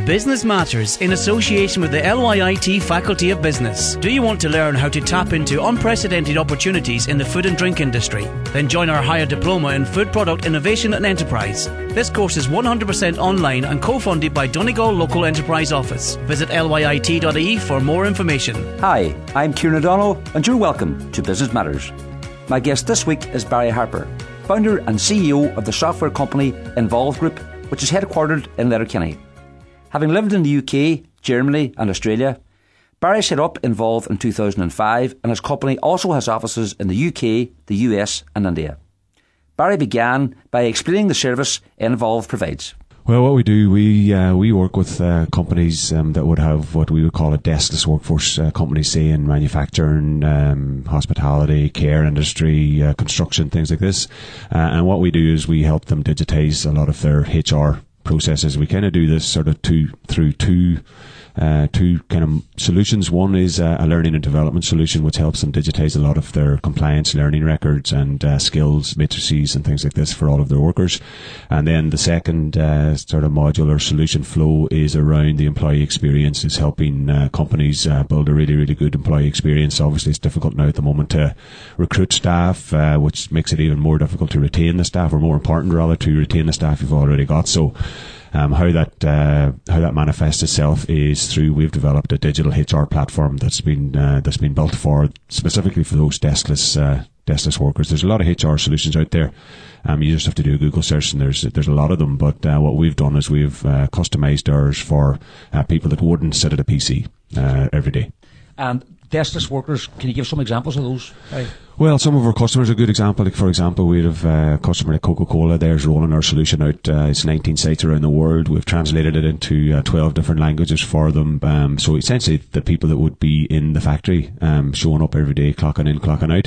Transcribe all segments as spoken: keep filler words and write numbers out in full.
Business Matters in association with the L Y I T Faculty of Business. Do you want to learn how to tap into unprecedented opportunities in the food and drink industry? Then join our higher diploma in Food Product Innovation and Enterprise. This course is one hundred percent online and co-funded by Donegal Local Enterprise Office. Visit L Y I T dot I E for more information. Hi, I'm Kieran O'Donnell and you're welcome to Business Matters. My guest this week is Barry Harper, founder and C E O of the software company Involve Group, which is headquartered in Letterkenny. Having lived in the U K, Germany and Australia, Barry set up Involve in two thousand five and his company also has offices in the U K, the U S and India. Barry began by explaining the service Involve provides. Well, what we do, we uh, we work with uh, companies um, that would have what we would call a deskless workforce, uh, companies say in manufacturing, um, hospitality, care industry, uh, construction, things like this. Uh, and what we do is we help them digitise a lot of their H R processes. We kind of do this sort of two through two uh, two kind of solutions. One is uh, a learning and development solution which helps them digitise a lot of their compliance learning records and uh, skills matrices and things like this for all of their workers. And then the second uh, sort of modular solution flow is around the employee experience. It's helping uh, companies uh, build a really, really good employee experience. Obviously, it's difficult now at the moment to recruit staff, uh, which makes it even more difficult to retain the staff, or more important rather, to retain the staff you've already got. So Um, how that uh, how that manifests itself is through, we've developed a digital H R platform that's been uh, that's been built for specifically for those deskless uh, deskless workers. There's a lot of H R solutions out there. Um, you just have to do a Google search, and there's there's a lot of them. But uh, what we've done is we've uh, customized ours for uh, people that wouldn't sit at a P C uh, every day. And deskless workers, can you give some examples of those? Right. Well, some of our customers, a good example, like for example, we have a customer like Coca-Cola. There's rolling our solution out. Uh, it's nineteen sites around the world. We've translated it into uh, twelve different languages for them. Um, so essentially, the people that would be in the factory, um, showing up every day, clocking in, clocking out.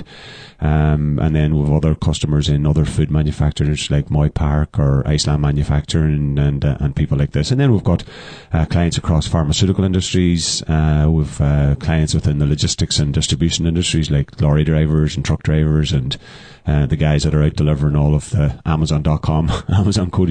Um, and then with other customers in other food manufacturers like Moy Park or Iceland Manufacturing and uh, and people like this. And then we've got uh, clients across pharmaceutical industries. Uh, we've uh, clients within the logistics and distribution industries like lorry drivers and truck drivers and uh, the guys that are out delivering all of the Amazon dot com, Amazon co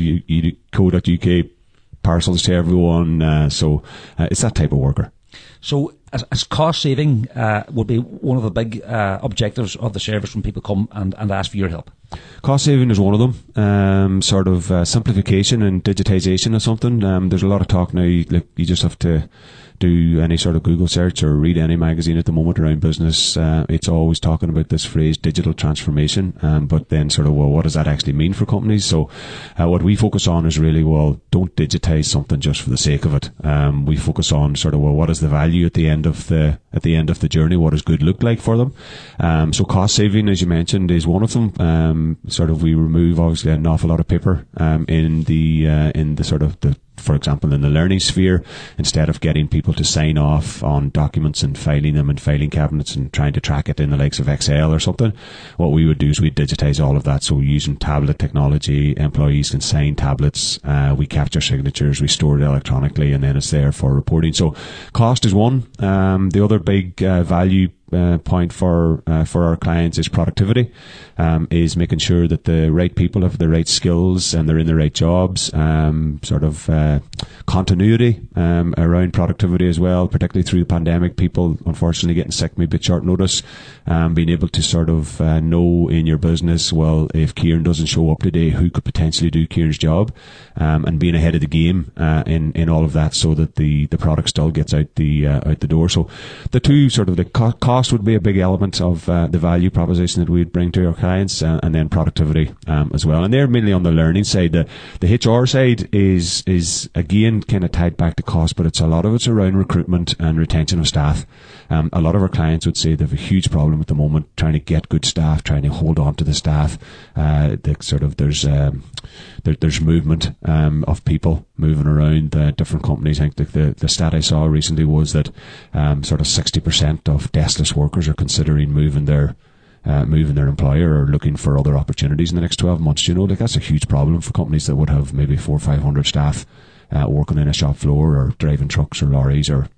dot U K parcels to everyone. Uh, so uh, it's that type of worker. So as, as cost saving uh, would be one of the big uh, objectives of the service when people come and, and ask for your help. Cost saving is one of them. Um, sort of uh, simplification and digitisation of something. Um, there's a lot of talk now. Like you just have to do any sort of Google search or read any magazine at the moment around business. Uh, it's always talking about this phrase digital transformation. Um, but then sort of, well, what does that actually mean for companies? So uh, what we focus on is really, well, don't digitise something just for the sake of it. Um, we focus on sort of, well, what is the value at the end of the at the end of the journey? What does good look like for them? Um, so cost saving, as you mentioned, is one of them. Um, sort of we remove obviously an awful lot of paper um, in the uh, in the sort of the for example, in the learning sphere, instead of getting people to sign off on documents and filing them in filing cabinets and trying to track it in the likes of Excel or something, what we would do is we'd digitise all of that. So using tablet technology, employees can sign tablets, uh, we capture signatures, we store it electronically, and then it's there for reporting. So cost is one. Um, the other big uh, value Uh, point for uh, for our clients is productivity, um, is making sure that the right people have the right skills and they're in the right jobs, um, sort of uh, continuity um, around productivity as well, particularly through the pandemic, people unfortunately getting sick maybe at short notice, um, being able to sort of uh, know in your business, well, if Kieran doesn't show up today, who could potentially do Kieran's job, um, and being ahead of the game uh, in, in all of that so that the, the product still gets out the uh, out the door. So the two sort of the co- cost would be a big element of uh, the value proposition that we'd bring to our clients, uh, and then productivity um, as well. And they're mainly on the learning side. The, the H R side is is again kind of tied back to cost, but it's a lot of it's around recruitment and retention of staff. Um, a lot of our clients would say they have a huge problem at the moment trying to get good staff, trying to hold on to the staff. Uh, the sort of there's um, there, there's movement um, of people moving around uh, different companies. I think the, the the stat I saw recently was that um, sort of sixty percent of deskless workers are considering moving their uh, moving their employer or looking for other opportunities in the next twelve months. You know, like that's a huge problem for companies that would have maybe four or five hundred staff uh, working in a shop floor or driving trucks or lorries or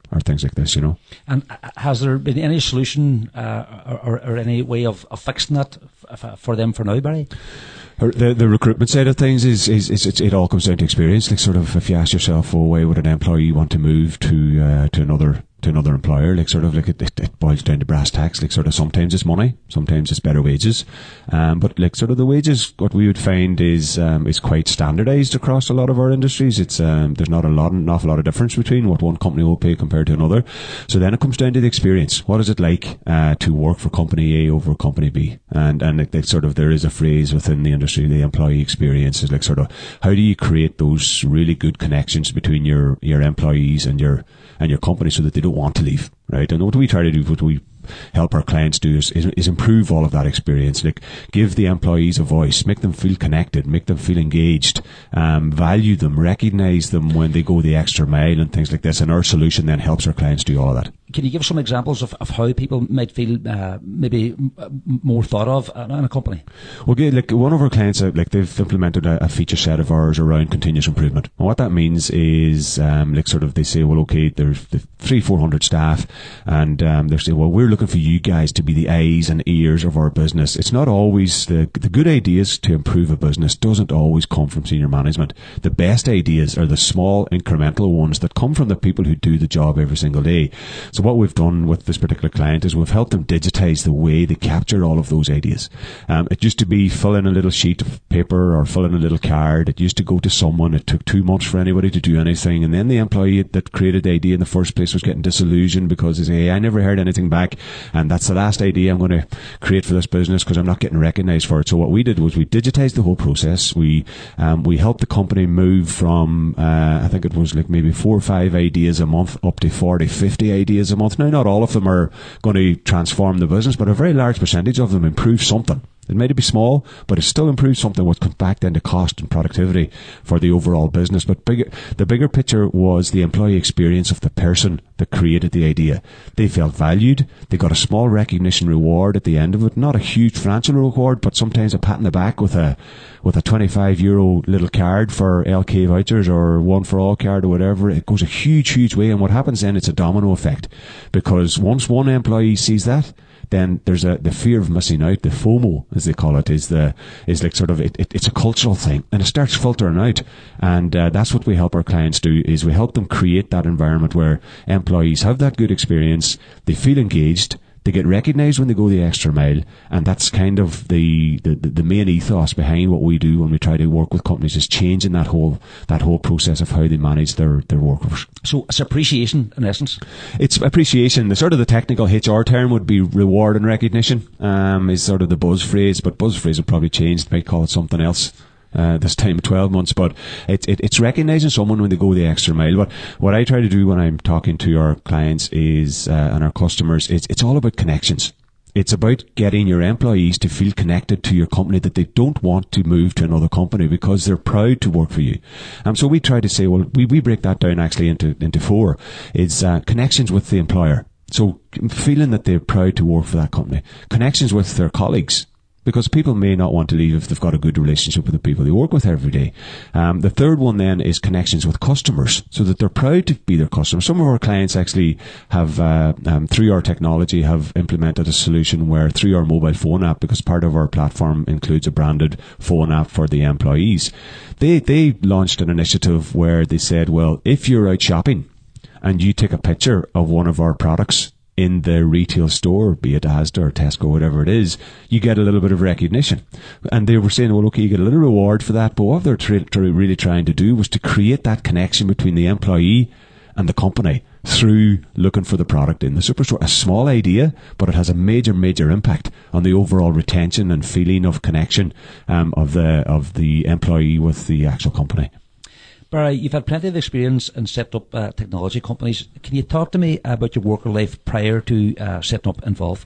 or things like this, you know. And has there been any solution uh, or, or any way of, of fixing that f- for them for now, Barry? The the recruitment side of things is, is, is it's, it all comes down to experience. Like, sort of, if you ask yourself, oh, why would an employee want to move to uh, to another to another employer? Like, sort of, like it, it, it boils down to brass tacks. Like, sort of, sometimes it's money, sometimes it's better wages. Um, but like, sort of, the wages, what we would find is um, is quite standardised across a lot of our industries. It's um, there's not a lot, an awful lot of difference between what one company will pay compared to another. So then it comes down to the experience. What is it like uh, to work for company A over company B? And and like, like, sort of, there is a phrase within the industry, the employee experience is like, sort of, how do you create those really good connections between your your employees and your and your company so that they don't want to leave, right? And what we try to do, what we help our clients do is, is, is improve all of that experience. Like, give the employees a voice, make them feel connected, make them feel engaged, um, value them, recognize them when they go the extra mile and things like this. And our solution then helps our clients do all of that. Can you give some examples of, of how people might feel uh, maybe more thought of in a company? Well, yeah, like, one of our clients, uh, like, they've implemented a, a feature set of ours around continuous improvement. And what that means is, um, like, sort of, they say, well, okay, there's three, four hundred staff, and um, they're saying, well, we're looking for you guys to be the eyes and ears of our business. It's not always the the good ideas to improve a business doesn't always come from senior management. The best ideas are the small incremental ones that come from the people who do the job every single day. So what we've done with this particular client is we've helped them digitize the way they capture all of those ideas. Um, it used to be fill in a little sheet of paper or fill in a little card. It used to go to someone. It took two months for anybody to do anything. And then the employee that created the idea in the first place was getting disillusioned because they say, hey, I never heard anything back. And that's the last idea I'm going to create for this business because I'm not getting recognized for it. So what we did was we digitized the whole process. We um, we helped the company move from, uh, I think it was like maybe four or five ideas a month up to forty, fifty ideas a month. Now, not all of them are going to transform the business, but a very large percentage of them improve something. It may be small, but it still improves something what comes back then to cost and productivity for the overall business. But bigger, the bigger picture was the employee experience of the person that created the idea. They felt valued. They got a small recognition reward at the end of it. Not a huge financial reward, but sometimes a pat in the back with a with a twenty-five euro little card for L K vouchers or one for all card or whatever. It goes a huge, huge way. And what happens then, it's a domino effect. Because once one employee sees that, then there's a the fear of missing out, the FOMO as they call it, is the is like sort of it, it, it's a cultural thing, and it starts filtering out. And uh, that's what we help our clients do, is we help them create that environment where employees have that good experience, they feel engaged, they get recognised when they go the extra mile, and that's kind of the, the, the main ethos behind what we do when we try to work with companies, is changing that whole that whole process of how they manage their, their workforce. So it's appreciation in essence? It's appreciation. The sort of the technical H R term would be reward and recognition, um, is sort of the buzz phrase, but buzz phrase have probably changed, might call it something else. Uh, this time of twelve months, but it, it, it's recognising someone when they go the extra mile. But what I try to do when I'm talking to our clients is, uh, and our customers, it's, it's all about connections. It's about getting your employees to feel connected to your company, that they don't want to move to another company because they're proud to work for you. Um, so we try to say, well, we, we break that down actually into, into four. It's uh, connections with the employer. So feeling that they're proud to work for that company. Connections with their colleagues, because people may not want to leave if they've got a good relationship with the people they work with every day. Um, the third one then is connections with customers, so that they're proud to be their customers. Some of our clients actually have, uh, um, through our technology, have implemented a solution where through our mobile phone app, because part of our platform includes a branded phone app for the employees, they, they launched an initiative where they said, well, if you're out shopping and you take a picture of one of our products in the retail store, be it Asda or Tesco, whatever it is, you get a little bit of recognition. And they were saying, well, okay, you get a little reward for that, but what they're tra- tra- really trying to do was to create that connection between the employee and the company through looking for the product in the superstore. A small idea, but it has a major, major impact on the overall retention and feeling of connection um, of the of the employee with the actual company. Barry, you've had plenty of experience in setting up uh, technology companies. Can you talk to me about your worker life prior to uh, setting up Involve?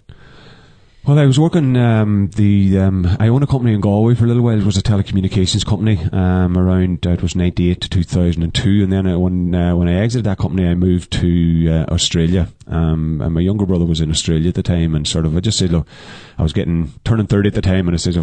Well, I was working, um, the, um, I own a company in Galway for a little while. It was a telecommunications company, um, around, uh, it was ninety-eight to two thousand two. And then uh, when, uh, when I exited that company, I moved to, uh, Australia. Um, and my younger brother was in Australia at the time, and sort of, I just said, look, I was getting, turning thirty at the time, and I said, if I'm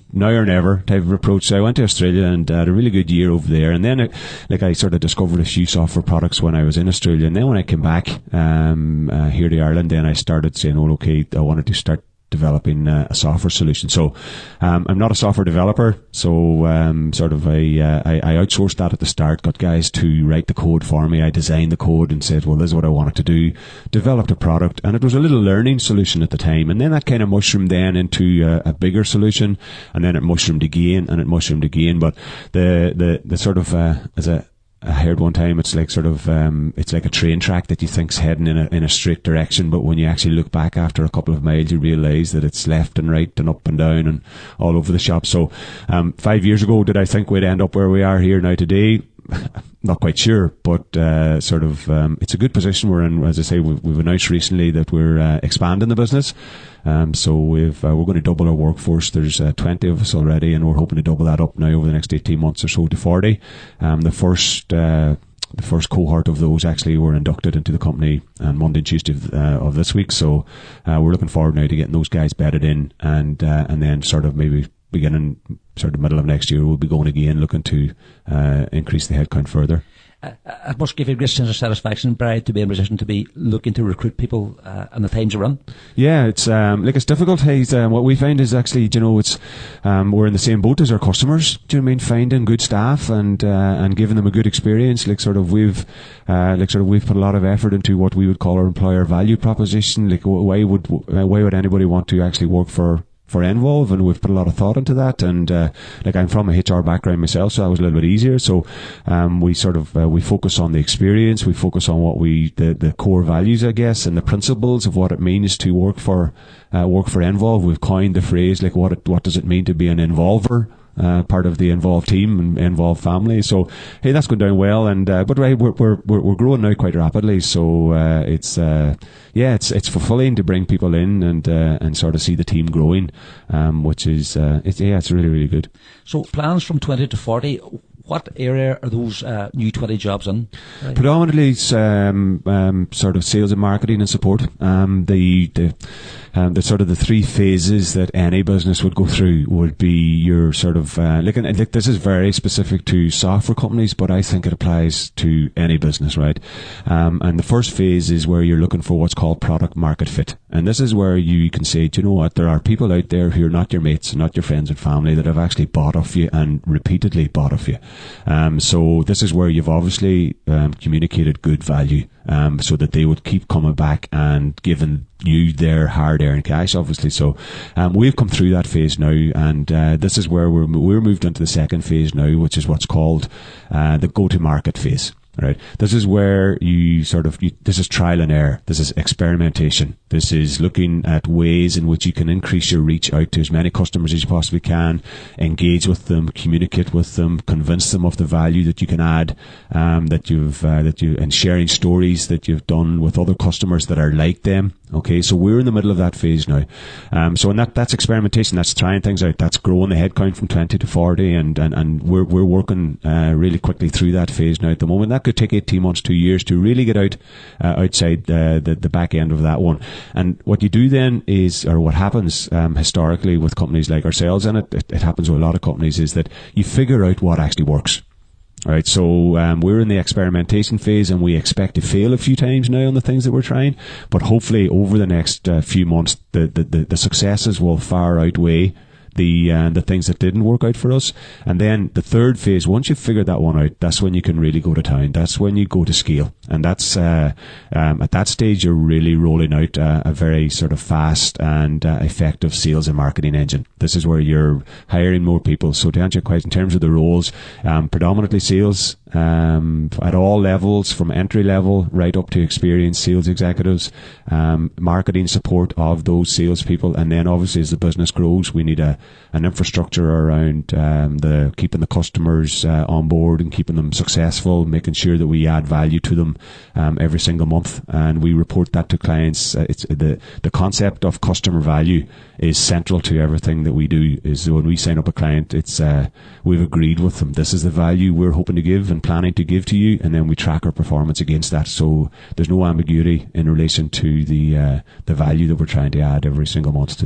now or never type of approach. So I went to Australia and had a really good year over there. And then, I, like, I sort of discovered a few software products when I was in Australia. And then when I came back um, uh, here to Ireland, then I started saying, oh, okay, I wanted to start developing uh, a software solution. So um, I'm not a software developer, so um, sort of I, uh, I I outsourced that at the start, got guys to write the code for me. I designed the code and said, well, this is what I wanted to do, developed a product, and it was a little learning solution at the time. And then that kind of mushroomed then into a, a bigger solution, and then it mushroomed again, and it mushroomed again. But the, the, the sort of, uh, as a I heard one time it's like sort of um, it's like a train track that you think's heading in a in a straight direction, but when you actually look back after a couple of miles, you realise that it's left and right and up and down and all over the shop. So um, five years ago, did I think we'd end up where we are here now today? Not quite sure, but uh, sort of um, it's a good position we're in. As I say, we've, we've announced recently that we're uh, expanding the business. Um, so we've, uh, we're going to double our workforce. There's uh, twenty of us already, and we're hoping to double that up now over the next eighteen months or so to forty. Um, the first uh, the first cohort of those actually were inducted into the company on Monday and Tuesday of, uh, of this week. So uh, we're looking forward now to getting those guys bedded in, and uh, and then sort of maybe beginning sort of middle of next year, we'll be going again looking to uh, increase the headcount further. Uh, it must give you a great sense of satisfaction, Barry, to be in a position to be looking to recruit people uh, and the times are run. Yeah, it's um, like it's difficult. Hey, um, what we find is actually, you know, it's um, we're in the same boat as our customers. Do you know what I mean? Finding good staff and uh, and giving them a good experience. Like sort of we've uh, like sort of we've put a lot of effort into what we would call our employer value proposition. Like why would why would anybody want to actually work for for Envolve, and we've put a lot of thought into that. And uh, like I'm from a H R background myself, so that was a little bit easier. So um, we sort of uh, we focus on the experience, we focus on what we the, the core values, I guess, and the principles of what it means to work for uh, work for Envolve. We've coined the phrase like what it, what does it mean to be an Envolver? Uh, part of the Envolve team and Envolve family. So hey, that's going down well, and uh, but we're we're we're we're growing now quite rapidly. So uh, it's uh, yeah, it's it's fulfilling to bring people in and uh, and sort of see the team growing, um, which is uh, it's yeah, it's really really good. So plans from twenty to forty. What area are those uh, new twenty jobs in? Right. Predominantly it's um, um, sort of sales and marketing and support. Um, the the um, the sort of the three phases that any business would go through would be your sort of uh, like, like this is very specific to software companies, but I think it applies to any business, right? Um, and the first phase is where you're looking for what's called product market fit, and this is where you can say, do you know what? There are people out there who are not your mates, not your friends and family, that have actually bought off you and repeatedly bought off you. Um, so this is where you've obviously um, communicated good value, um, so that they would keep coming back and giving you their hard-earned cash, obviously. So um, we've come through that phase now, and uh, this is where we're we're moved into the second phase now, which is what's called uh, the go-to-market phase. Right. This is where you sort of, you, this is trial and error. This is experimentation. This is looking at ways in which you can increase your reach out to as many customers as you possibly can, engage with them, communicate with them, convince them of the value that you can add, um, that you've, uh, that you, and sharing stories that you've done with other customers that are like them. Okay. So we're in the middle of that phase now. Um, so and that, that's experimentation. That's trying things out. That's growing the headcount from twenty to forty, and, and, and we're, we're working, uh, really quickly through that phase now at the moment. That could take eighteen months, two years to really get out uh, outside uh, the, the back end of that one. And what you do then is, or what happens um, historically with companies like ourselves, and it, it, it happens with a lot of companies, is that you figure out what actually works. All right, so um, we're in the experimentation phase, and we expect to fail a few times now on the things that we're trying, but hopefully over the next uh, few months, the, the, the, the successes will far outweigh the uh, the things that didn't work out for us. And then the third phase, once you've figured that one out, that's when you can really go to town. That's when you go to scale. And that's uh, um, at that stage, you're really rolling out uh, a very sort of fast and uh, effective sales and marketing engine. This is where you're hiring more people. So to answer your question, in terms of the roles, um, predominantly sales, um, at all levels, from entry level right up to experienced sales executives, um, marketing support of those salespeople, and then obviously as the business grows, we need a an infrastructure around um, the keeping the customers uh, on board and keeping them successful, making sure that we add value to them um, every single month, and we report that to clients. Uh, it's the the concept of customer value is central to everything that we do. Is when we sign up a client, it's uh, we've agreed with them, this is the value we're hoping to give and planning to give to you, and then we track our performance against that. So there's no ambiguity in relation to the uh, the value that we're trying to add every single month to them.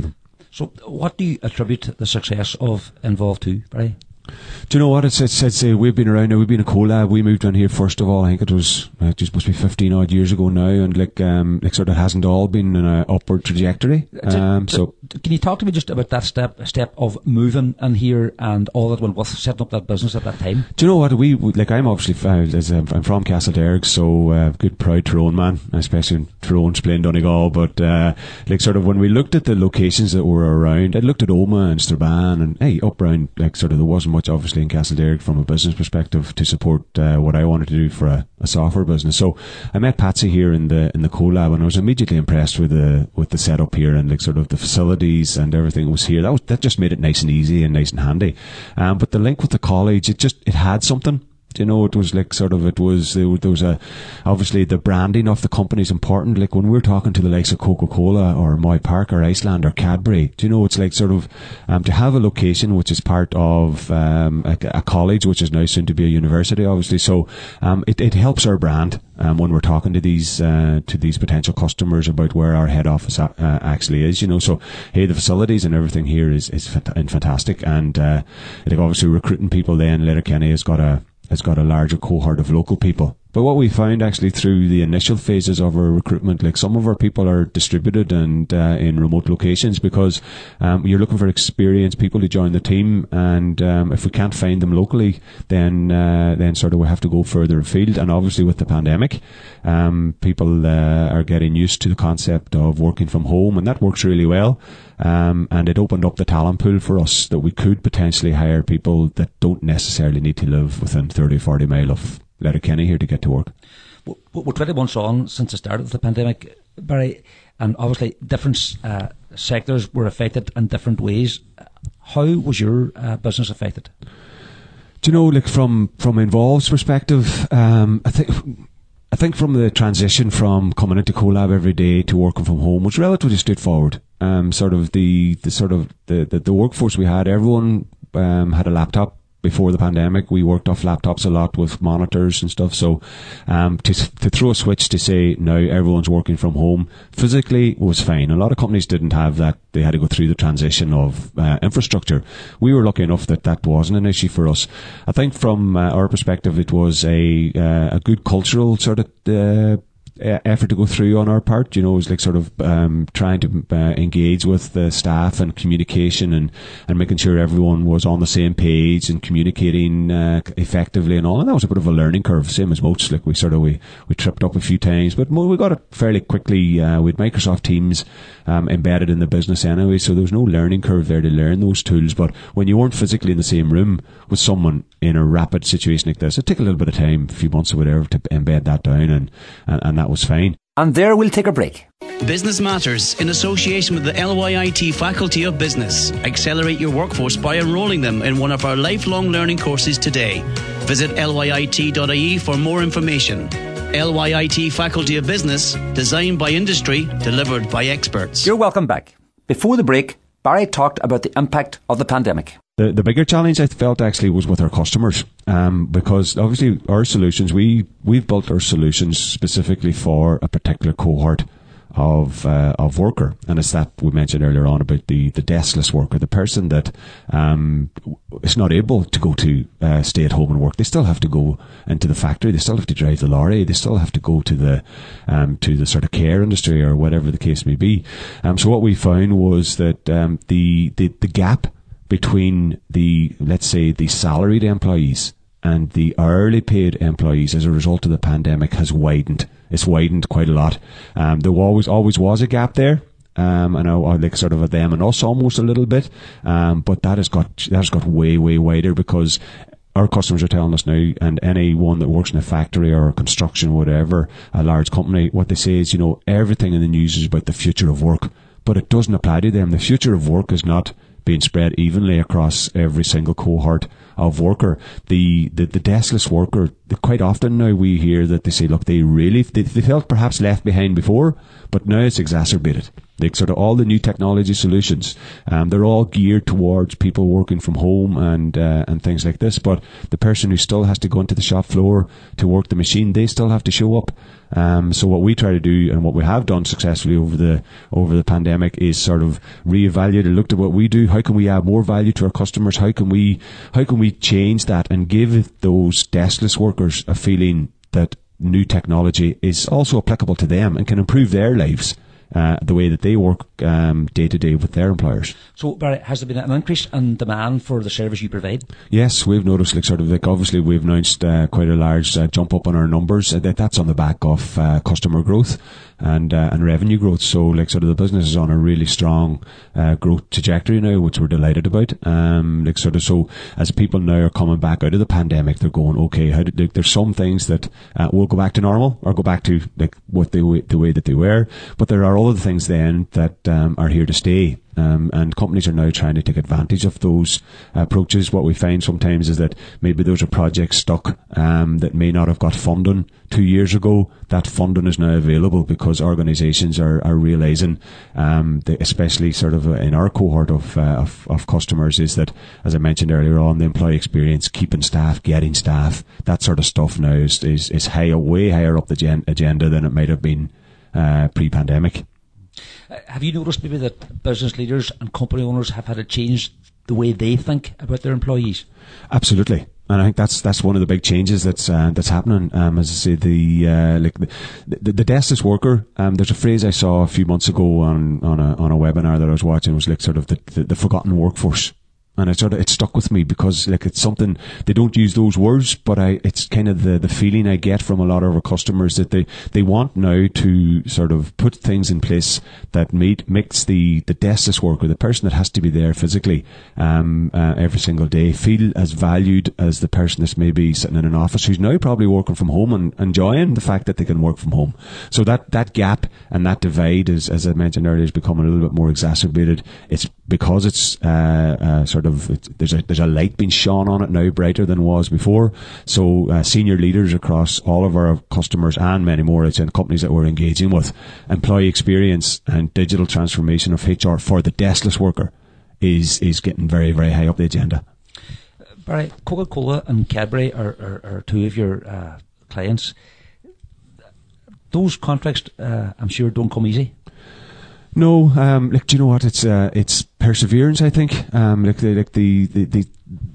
So what do you attribute the success of Involve to, Barry? Do you know what? It's, it's, it's uh, we've been around now. We've been a CoLab. We moved on here first of all. I think it was uh, it just must be fifteen odd years ago now, and like um, like sort of hasn't all been in an upward trajectory. Um, so can you talk to me just about that step step of moving in here and all that went with setting up that business at that time? Do you know what we like? I'm obviously uh, as I'm, I'm from Castlederg, so uh, good proud Tyrone man, especially in Tyrone's playing Donegal. But uh, like sort of when we looked at the locations that were around, I looked at Oma and Strabane, and hey, up around like sort of there wasn't much obviously in Castlederg from a business perspective to support uh, what I wanted to do for a, a software business. So I met Patsy here in the in the CoLab, and I was immediately impressed with the with the setup here and like sort of the facilities and everything was here. That was, that just made it nice and easy and nice and handy. Um, but the link with the college, it just it had something. You know, it was like sort of, it was, there was a, obviously the branding of the company is important. Like when we're talking to the likes of Coca-Cola or Moy Park or Iceland or Cadbury, do you know, it's like sort of, um, to have a location which is part of, um, a, a college, which is now soon to be a university, obviously. So, um, it, it helps our brand, um, when we're talking to these, uh, to these potential customers about where our head office uh, actually is, you know. So, hey, the facilities and everything here is, is fantastic. And, uh, like obviously recruiting people then, Letterkenny has got a, has got a larger cohort of local people. But what we found actually through the initial phases of our recruitment, like some of our people are distributed and uh, in remote locations because um, you're looking for experienced people to join the team, and um, if we can't find them locally, then uh, then sort of we have to go further afield. And obviously with the pandemic, um, people uh, are getting used to the concept of working from home, and that works really well. Um, and it opened up the talent pool for us that we could potentially hire people that don't necessarily need to live within thirty, forty mile of Letterkenny here to get to work. Well, we're twenty months on since the start of the pandemic, Barry, and obviously different uh, sectors were affected in different ways. How was your uh, business affected? Do you know, like from from Involve's perspective, um, I think I think from the transition from coming into CoLab every day to working from home was relatively straightforward. Um, sort of the, the sort of the, the, the workforce we had, everyone um, had a laptop. Before the pandemic, we worked off laptops a lot with monitors and stuff. So, um, to to throw a switch to say now everyone's working from home physically was fine. A lot of companies didn't have that; they had to go through the transition of uh, infrastructure. We were lucky enough that that wasn't an issue for us. I think from uh, our perspective, it was a uh, a good cultural sort of Uh, effort to go through on our part. You know, it was like sort of um, trying to uh, engage with the staff and communication and, and making sure everyone was on the same page and communicating uh, effectively and all. And that was a bit of a learning curve, same as most. Like we sort of, we, we tripped up a few times, but we got it fairly quickly. Uh, with Microsoft Teams um, embedded in the business anyway, so there was no learning curve there to learn those tools. But when you weren't physically in the same room with someone in a rapid situation like this, it took a little bit of time, a few months or whatever, to embed that down, and, and, and that was fine. And there we'll take a break. Business Matters, in association with the L Y I T Faculty of Business. Accelerate your workforce by enrolling them in one of our lifelong learning courses today. Visit L Y I T dot I E for more information. L Y I T Faculty of Business, designed by industry, delivered by experts. You're welcome back. Before the break, Barry talked about the impact of the pandemic. The the bigger challenge I felt actually was with our customers, um, because obviously our solutions, we, we've built our solutions specifically for a particular cohort of uh, of worker, and it's that we mentioned earlier on about the, the deskless worker, the person that um, is not able to go to uh, stay at home and work. They still have to go into the factory, they still have to drive the lorry, they still have to go to the um, to the sort of care industry or whatever the case may be. Um, so what we found was that um, the, the the gap between the, let's say, the salaried employees and the hourly paid employees as a result of the pandemic has widened. It's widened quite a lot. Um, there always always was a gap there. Um, and I, I like sort of a them and us almost a little bit. Um, but that has got, that has got way, way wider because our customers are telling us now, and anyone that works in a factory or construction or whatever, a large company, what they say is, you know, everything in the news is about the future of work, but it doesn't apply to them. The future of work is not being spread evenly across every single cohort of worker. The, the, the deskless worker, they, quite often now we hear that they say, look, they really, they, they felt perhaps left behind before, but now it's exacerbated. Like sort of all the new technology solutions, um, they're all geared towards people working from home and uh, and things like this. But the person who still has to go into the shop floor to work the machine, they still have to show up. Um, so what we try to do, and what we have done successfully over the over the pandemic, is sort of reevaluate and looked at what we do. How can we add more value to our customers? How can we how can we change that and give those deskless workers a feeling that new technology is also applicable to them and can improve their lives? Uh, the way that they work um, day to day with their employers. So, Barry, has there been an increase in demand for the service you provide? Yes, we've noticed, like sort of, like obviously we've announced uh, quite a large uh, jump up on our numbers. Uh, that, that's on the back of uh, customer growth and uh, and revenue growth. So, like sort of, the business is on a really strong uh, growth trajectory now, which we're delighted about. Um, like sort of, so as people now are coming back out of the pandemic, they're going, okay, how did, like, there's some things that uh, will go back to normal or go back to like what they the way that they were, but there are other things then that um, are here to stay. Um, and companies are now trying to take advantage of those approaches. What we find sometimes is that maybe there's a project stuck um, that may not have got funding two years ago. That funding is now available because organisations are, are realising, um, that especially sort of in our cohort of, uh, of of customers, is that, as I mentioned earlier on, the employee experience, keeping staff, getting staff, that sort of stuff now is is, is higher, way higher up the gen- agenda than it might have been uh, pre-pandemic. Have you noticed maybe that business leaders and company owners have had to change the way they think about their employees? Absolutely. And I think that's that's one of the big changes that's uh, that's happening. Um, as I say, the uh, like the, the, the deskless worker. Um, there's a phrase I saw a few months ago on on a on a webinar that I was watching. It was like sort of the, the, the forgotten workforce. And it sort of, it stuck with me because like it's something, they don't use those words, but I, it's kind of the, the feeling I get from a lot of our customers that they, they want now to sort of put things in place that meet, makes the, the deskless worker, the person that has to be there physically, um, uh, every single day, feel as valued as the person that's maybe sitting in an office who's now probably working from home and enjoying the fact that they can work from home. So that, that gap and that divide is, as I mentioned earlier, is becoming a little bit more exacerbated. It's because it's, uh, uh, sort of It, there's a there's a light being shone on it now, brighter than was before. So uh, senior leaders across all of our customers and many more, it's in companies that we're engaging with, employee experience and digital transformation of H R for the deskless worker is is getting very, very high up the agenda. Barry, Coca-Cola and Cadbury are, are, are two of your uh, clients. Those contracts, uh, I'm sure, don't come easy. No, um, like, do you know what? It's uh, it's perseverance, I think. Um, like the like the, the, the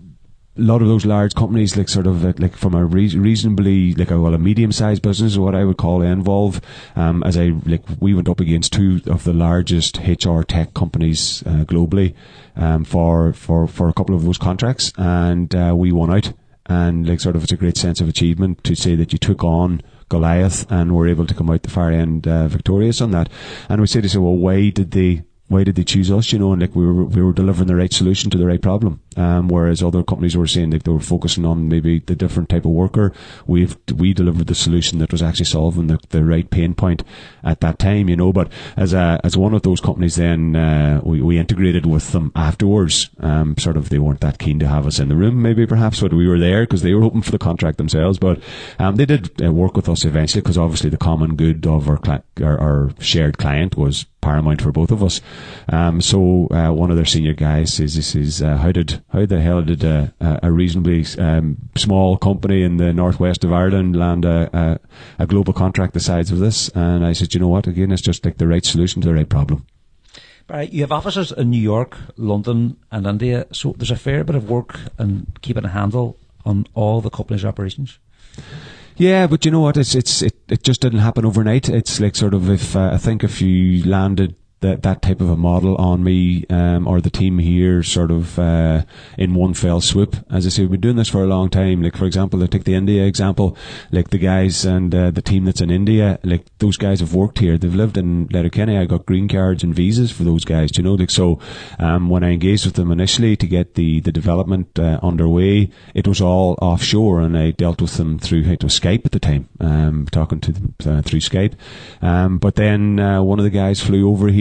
a lot of those large companies, like sort of uh, like from a re- reasonably like a well a medium sized business, or what I would call Envolve. Um, as I like, we went up against two of the largest H R tech companies uh, globally, um, for for for a couple of those contracts, and uh, we won out. And like sort of, it's a great sense of achievement to say that you took on Goliath and were able to come out the far end uh, victorious on that. And we say to say, well, why did they why did they choose us? You know, and like we were we were delivering the right solution to the right problem. Um, whereas other companies were saying that they were focusing on maybe the different type of worker. We've we delivered the solution that was actually solving the, the right pain point at that time. You know, but as a as one of those companies, then uh, we we integrated with them afterwards. Um, sort of they weren't that keen to have us in the room, maybe perhaps, but we were there because they were hoping for the contract themselves. But um, they did uh, work with us eventually because obviously the common good of our, cli- our our shared client was paramount for both of us. Um, so uh, one of their senior guys says, "This is uh, how did how the hell did a, a reasonably um, small company in the northwest of Ireland land a, a, a global contract the size of this?" And I said, "You know what? Again, it's just like the right solution to the right problem." Right, you have offices in New York, London, and India, so there's a fair bit of work in keeping a handle on all the company's operations. Yeah, but you know what? It's it's it, it just didn't happen overnight. It's like sort of if uh, I think if you landed that that type of a model on me, um, or the team here, sort of uh, in one fell swoop. As I say, we've been doing this for a long time. Like for example, I take the India example. Like the guys and uh, the team that's in India, like those guys have worked here. They've lived in Letterkenny. I got green cards and visas for those guys. You know, like so. Um, when I engaged with them initially to get the the development uh, underway, it was all offshore, and I dealt with them through it was Skype at the time. Um, talking to them uh, through Skype. Um, but then uh, one of the guys flew over here.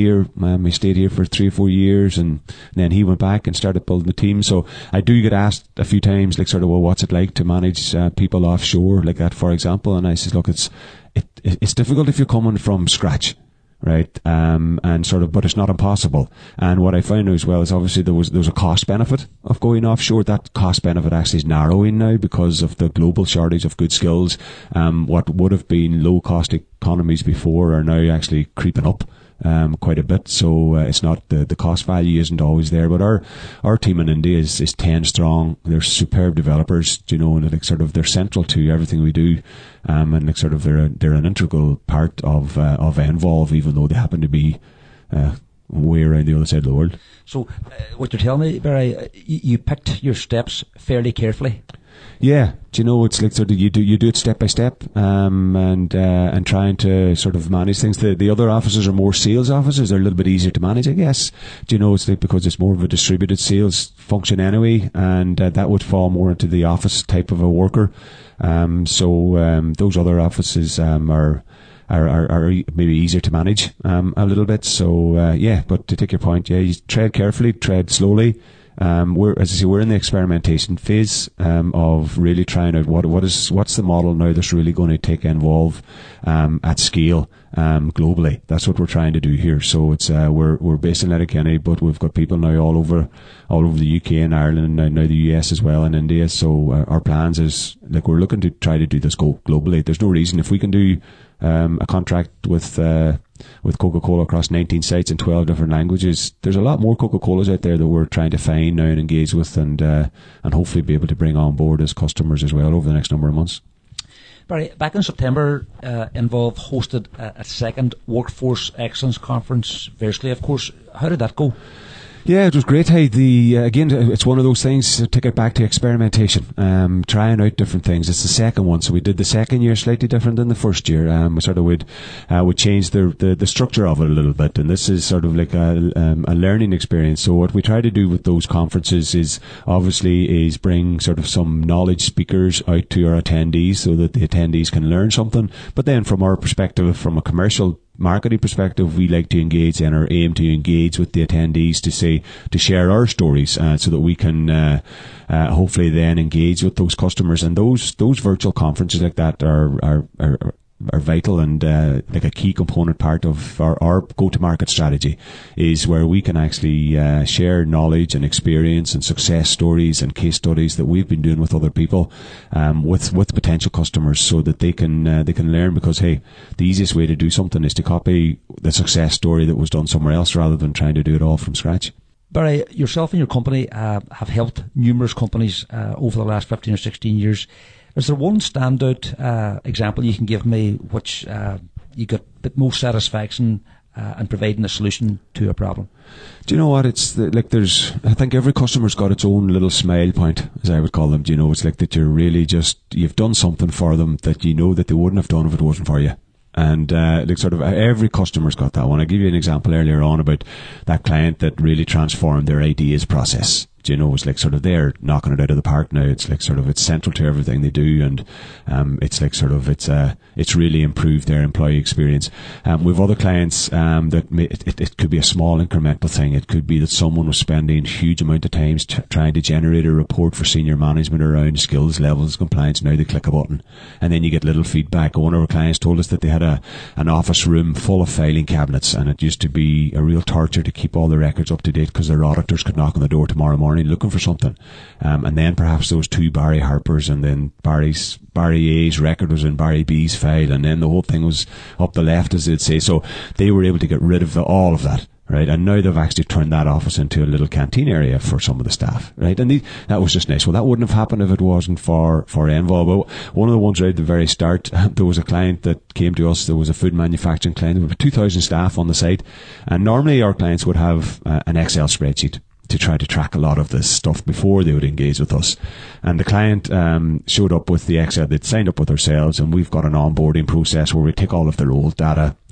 here. Um, he stayed here for three or four years, and then he went back and started building the team. So I do get asked a few times, like, sort of, well, what's it like to manage uh, people offshore, like that, for example? And I says, look, it's it, it's difficult if you're coming from scratch. Right, um, and sort of, but it's not impossible. And what I found as well is obviously there was there was a cost benefit of going offshore. That cost benefit actually is narrowing now because of the global shortage of good skills. Um, what would have been low cost economies before are now actually creeping up um, quite a bit. So uh, it's not the the cost value isn't always there. But our our team in India is is ten strong. They're superb developers, you know, and like sort of they're central to everything we do. Um, and like sort of they're a, they're an integral part of uh, of Envolve, even though they happen to be uh, way around the other side of the world. So, uh, what you're telling me, Barry, uh, you, you picked your steps fairly carefully. Yeah, do you know, it's like sort of you do you do it step by step, um, and uh, and trying to sort of manage things. The the other offices are more sales offices; they're a little bit easier to manage, I guess. Do you know, it's like because it's more of a distributed sales function anyway, and uh, that would fall more into the office type of a worker. Um, so um, those other offices um, are, are are are maybe easier to manage um, a little bit. So uh, yeah, but to take your point, yeah, you tread carefully, tread slowly. Um, we're, as I say, we're in the experimentation phase um, of really trying out what what is what's the model now that's really going to take Envolve um, at scale um, globally. That's what we're trying to do here. So it's uh, we're we're based in Letterkenny, but we've got people now all over all over the U K and Ireland, and now, now the U S as well, and India. So uh, our plans is like we're looking to try to do this go globally. There's no reason if we can do um, a contract with. Uh, with Coca-Cola across nineteen sites in twelve different languages. There's a lot more Coca-Colas out there that we're trying to find now and engage with, and uh, and hopefully be able to bring on board as customers as well over the next number of months. Barry, back in September, uh, Envolve hosted a, a second Workforce Excellence Conference virtually, of course. How did that go? Yeah, it was great. Hey, the uh, again, it's one of those things. To take it back to experimentation, um, trying out different things. It's the second one, so we did the second year slightly different than the first year. Um, we sort of would uh, would change the, the the structure of it a little bit, and this is sort of like a um, a learning experience. So what we try to do with those conferences is obviously is bring sort of some knowledge speakers out to our attendees, so that the attendees can learn something. But then, from our perspective, from a commercial marketing perspective, we like to engage and or aim to engage with the attendees to say to share our stories, uh, so that we can uh, uh, hopefully then engage with those customers. And those those virtual conferences like that are are are, are vital and uh, like a key component part of our, our go-to-market strategy, is where we can actually uh, share knowledge and experience and success stories and case studies that we've been doing with other people, um, with with potential customers, so that they can uh, they can learn. Because hey, the easiest way to do something is to copy the success story that was done somewhere else, rather than trying to do it all from scratch. Barry, yourself and your company uh, have helped numerous companies uh, over the last fifteen or sixteen years. Is there one standout uh, example you can give me which uh, you got the most satisfaction uh, in providing a solution to a problem? Do you know what? It's the, like there's, I think every customer's got its own little smile point, as I would call them. Do you know, it's like that you're really just, you've done something for them that you know that they wouldn't have done if it wasn't for you. And uh, like sort of every customer's got that one. I'll give you an example earlier on about that client that really transformed their ideas process. You know, it's like sort of they're knocking it out of the park now. It's like sort of it's central to everything they do, and um, it's like sort of it's uh, it's really improved their employee experience. Um, we have other clients um, that may, it, it, it could be a small incremental thing. It could be that someone was spending huge amount of time t- trying to generate a report for senior management around skills levels, compliance. Now they click a button, and then you get little feedback. One of our clients told us that they had a an office room full of filing cabinets, and it used to be a real torture to keep all the records up to date because their auditors could knock on the door tomorrow morning looking for something, um, and then perhaps those two Barry Harpers, and then Barry's Barry A's record was in Barry B's file, and then the whole thing was up the left, as they'd say. So they were able to get rid of the, all of that, right? And now they've actually turned that office into a little canteen area for some of the staff, right? And the, that was just nice. Well, that wouldn't have happened if it wasn't for for Envolve. But one of the ones right at the very start, there was a client that came to us. There was a food manufacturing client. There were two thousand staff on the site, and normally our clients would have uh, an Excel spreadsheet to try to track a lot of this stuff before they would engage with us. And the client um, showed up with the Excel. They'd signed up with ourselves, and we've got an onboarding process where we take all of their old data and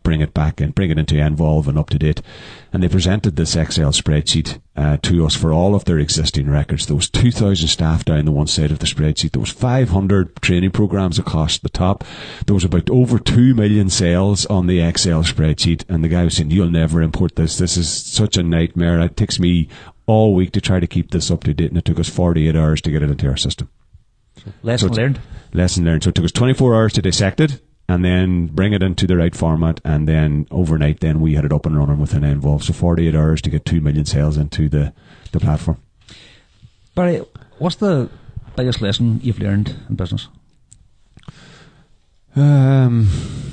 bring it back and bring it into Envolve and up to date. And they presented this Excel spreadsheet uh, to us for all of their existing records. There was two thousand staff down the one side of the spreadsheet. There was five hundred training programs across the top. There was about over two million sales on the Excel spreadsheet. And the guy was saying, you'll never import this. This is such a nightmare. It takes me all week to try to keep this up to date. And it took us forty-eight hours to get it into our system. Lesson so learned. Lesson learned. So it took us twenty-four hours to dissect it, and then bring it into the right format, and then overnight then we had it up and running within Envolve. So forty-eight hours to get two million sales into the, the platform. Barry, what's the biggest lesson you've learned in business? Um,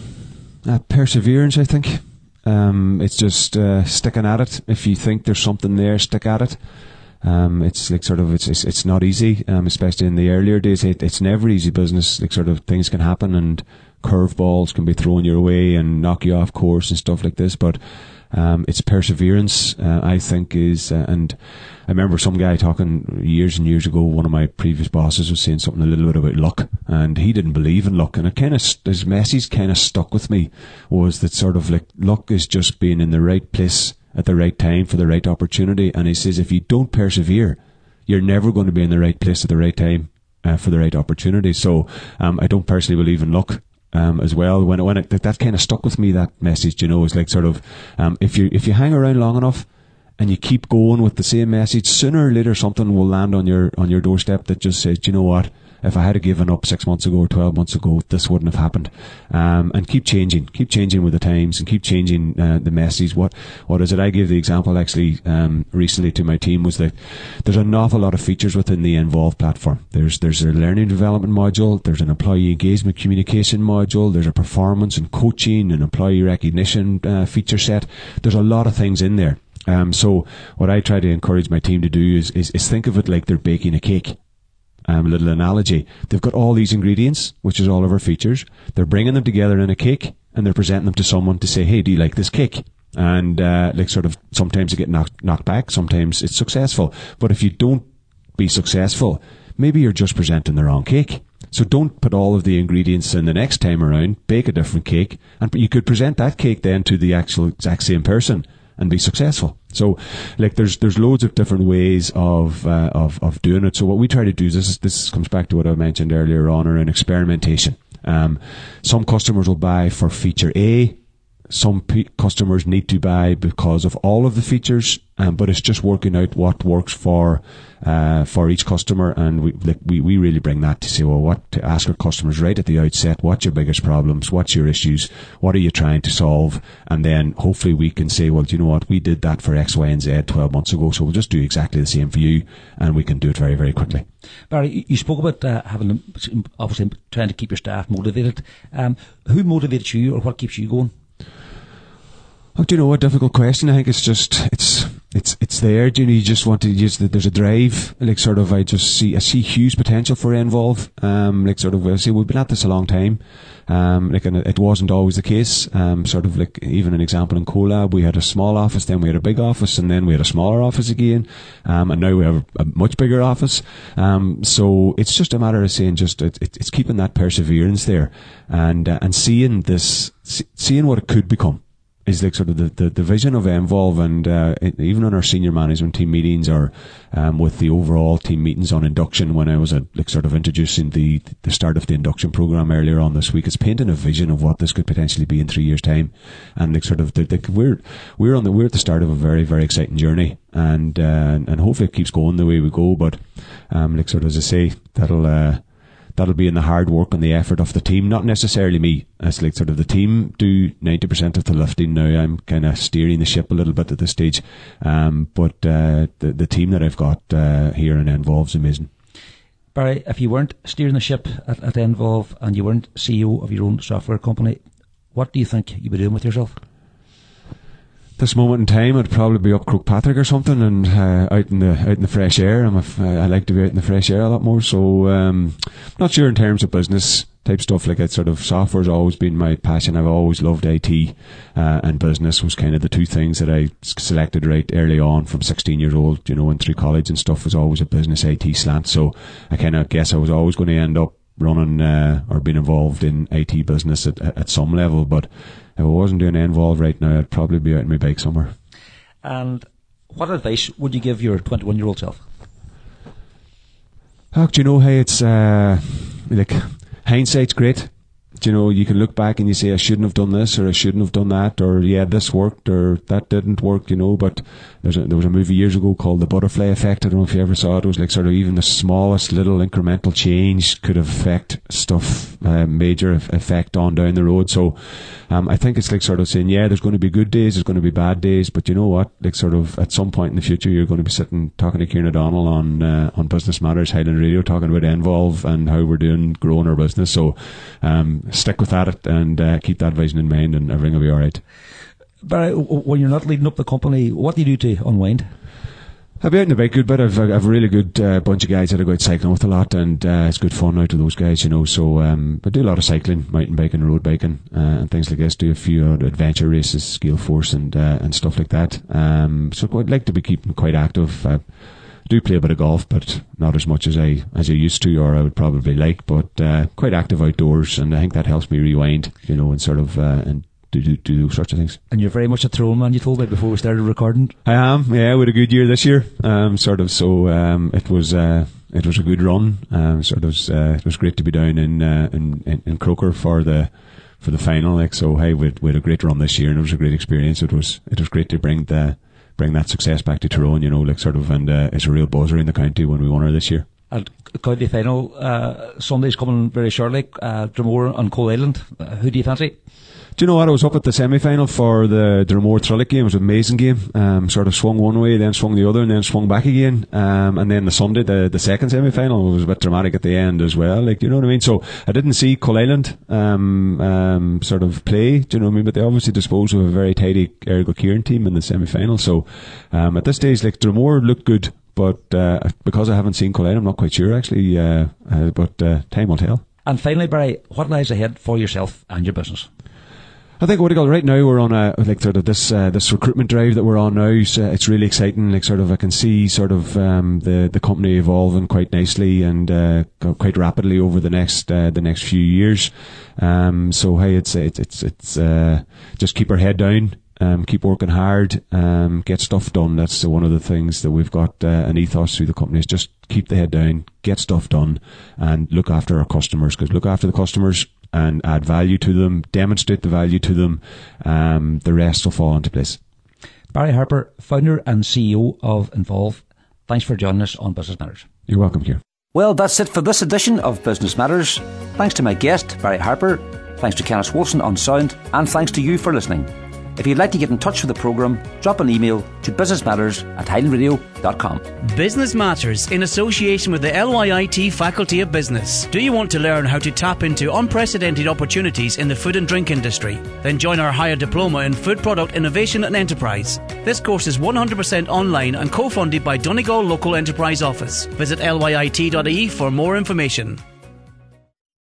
uh, perseverance, I think. Um, it's just uh, sticking at it. If you think there's something there, stick at it. Um, it's like sort of, it's, it's, it's not easy, um, especially in the earlier days. It, it's never easy business. Like sort of things can happen and curveballs can be thrown your way and knock you off course and stuff like this. But, um, it's perseverance, uh, I think is, uh, and I remember some guy talking years and years ago, one of my previous bosses was saying something a little bit about luck, and he didn't believe in luck. And it kind of, his message kind of stuck with me, was that sort of like luck is just being in the right place at the right time for the right opportunity. And he says if you don't persevere, you're never going to be in the right place at the right time uh, for the right opportunity. So um, I don't personally believe in luck um, as well. When when it, that, that kind of stuck with me, that message, you know, is like sort of um, if you if you hang around long enough and you keep going with the same message, sooner or later something will land on your on your doorstep that just says, you know what, if I had given up six months ago or twelve months ago, this wouldn't have happened. Um, and keep changing, keep changing with the times, and keep changing uh, the message. What what is it? I gave the example actually um, recently to my team, was that there's an awful lot of features within the Envolve platform. There's there's a learning development module, there's an employee engagement communication module, there's a performance and coaching and employee recognition uh, feature set. There's a lot of things in there. Um, so what I try to encourage my team to do is is, is think of it like they're baking a cake. Um, a little analogy. They've got all these ingredients, which is all of our features. They're bringing them together in a cake, and they're presenting them to someone to say, hey, do you like this cake? And uh, like sort of sometimes they get knocked, knocked back, sometimes it's successful. But if you don't be successful, maybe you're just presenting the wrong cake. So don't put all of the ingredients in the next time around, bake a different cake, and you could present that cake then to the actual exact same person and be successful. So, like, there's there's loads of different ways of uh, of of doing it. So what we try to do is this. This comes back to what I mentioned earlier on around experimentation. Um, some customers will buy for feature A. Some p- customers need to buy because of all of the features, um, but it's just working out what works for uh, for each customer. And we, like, we we really bring that to say, well, what to ask our customers right at the outset: what's your biggest problems? What's your issues? What are you trying to solve? And then hopefully we can say, well, do you know what? We did that for X, Y, and Z twelve months ago, so we'll just do exactly the same for you, and we can do it very, very quickly. Barry, you spoke about uh, having obviously trying to keep your staff motivated. Um, who motivates you, or what keeps you going? Oh, do you know, a difficult question. I think it's just, it's, it's, it's there. Do you know, you just want to use that there's a drive, like sort of, I just see, I see huge potential for Envolve. Um, like sort of, I say, we've been at this a long time. Um, like, and it wasn't always the case. Um, sort of like, even an example in CoLab, we had a small office, then we had a big office, and then we had a smaller office again. Um, and now we have a, a much bigger office. Um, so it's just a matter of saying just, it, it, it's keeping that perseverance there and, uh, and seeing this, seeing what it could become. Is like sort of the, the, the vision of Envolve, and uh, it, even on our senior management team meetings, or um, with the overall team meetings on induction, when I was uh, like sort of introducing the the start of the induction program earlier on this week, it's painting a vision of what this could potentially be in three years' time, and like sort of the, the, we're we're on the we're at the start of a very, very exciting journey, and uh, and hopefully it keeps going the way we go. But um, like sort of as I say, that'll. Uh, That'll be in the hard work and the effort of the team, not necessarily me. It's like sort of the team do ninety percent of the lifting now. I'm kind of steering the ship a little bit at this stage. Um, but uh, the, the team that I've got uh, here in Envolve is amazing. Barry, if you weren't steering the ship at, at Envolve and you weren't C E O of your own software company, what do you think you'd be doing with yourself? This moment in time, I'd probably be up Croagh-Patrick or something, and uh, out in the out in the fresh air. I'm a f- I like to be out in the fresh air a lot more. So, um, not sure in terms of business type stuff. Like that sort of software's always been my passion. I've always loved I T, uh, and business was kind of the two things that I selected right early on from sixteen years old. You know, and through college and stuff was always a business I T slant. So I kind of guess I was always going to end up running uh, or being involved in I T business at, at some level. But if I wasn't doing involved right now, I'd probably be out on my bike somewhere. And what advice would you give your twenty-one-year-old self? Oh, do you know, hey, it's uh, like hindsight's great. Do you know, you can look back and you say, I shouldn't have done this, or I shouldn't have done that, or yeah, this worked, or that didn't work, you know. But there's a, there was a movie years ago called The Butterfly Effect. I don't know if you ever saw it. It was like sort of even the smallest little incremental change could affect stuff, uh, major effect on down the road. So um, I think it's like sort of saying, yeah, there's going to be good days, there's going to be bad days, but you know what? Like sort of at some point in the future, you're going to be sitting talking to Kieran O'Donnell on uh, on Business Matters, Highland Radio, talking about Envolve and how we're doing, growing our business. So um, stick with that and uh, keep that vision in mind, and everything will be all right. But when you're not leading up the company, what do you do to unwind? I'll be out in a bike good bit. I've, I've a really good uh, bunch of guys that I go out cycling with a lot, and uh, it's good fun out with those guys, you know. So um, I do a lot of cycling, mountain biking, road biking, uh, and things like this. Do a few uh, adventure races, scale force, and uh, and stuff like that. Um, so I'd like to be keeping quite active. I do play a bit of golf, but not as much as I as I used to, or I would probably like. But uh, quite active outdoors, and I think that helps me rewind, you know, and sort of uh, and. Do, do, do those sorts of things. And you're very much a throwing man, you told me before we started recording. I am, yeah. We had a good year this year, um, sort of. So um, it was uh, it was a good run. Um, sort of, uh, it was great to be down in, uh, in, in in Croker for the for the final. Like so, hey, we had, we had a great run this year, and it was a great experience. It was it was great to bring the bring that success back to Tyrone, you know, like sort of, and uh, it's a real buzzer in the county when we won her this year. And county final uh, Sunday's coming very shortly. Uh, Dromore and Coal Island. Uh, who do you fancy? Do you know what? I was up at the semi-final for the Dromore Trullick game. It was an amazing game. Um, sort of swung one way, then swung the other, and then swung back again. Um, and then the Sunday, the, the second semi-final was a bit dramatic at the end as well. Like, you know what I mean? So I didn't see Coal Island um, um, sort of play. Do you know what I mean? But they obviously disposed of a very tidy Ergo Kieran team in the semi-final. So um, at this stage, like Dromore looked good, but uh, because I haven't seen Coal Island, I'm not quite sure actually. Uh, uh, but uh, time will tell. And finally, Barry, what lies ahead for yourself and your business? I think what do you call right now we're on a like sort of this uh, this recruitment drive that we're on now. So it's really exciting. Like sort of I can see sort of um, the the company evolving quite nicely and uh, quite rapidly over the next uh, the next few years. Um, so hey, it's it's it's it's uh, just keep our head down. Um, keep working hard, um, get stuff done. That's one of the things that we've got, uh, an ethos through the company is just keep the head down, get stuff done, and look after our customers. Because look after the customers and add value to them, demonstrate the value to them, um, the rest will fall into place. Barry Harper, founder and C E O of Envolve. Thanks for joining us on Business Matters. You're welcome, Keir. Well, that's it for this edition of Business Matters. Thanks to my guest, Barry Harper. Thanks to Kenneth Wilson on sound. And thanks to you for listening. If you'd like to get in touch with the programme, drop an email to businessmatters at highland radio dot com. Business Matters in association with the L Y I T Faculty of Business. Do you want to learn how to tap into unprecedented opportunities in the food and drink industry? Then join our higher diploma in Food Product Innovation and Enterprise. This course is one hundred percent online and co-funded by Donegal Local Enterprise Office. Visit L Y I T dot I E for more information.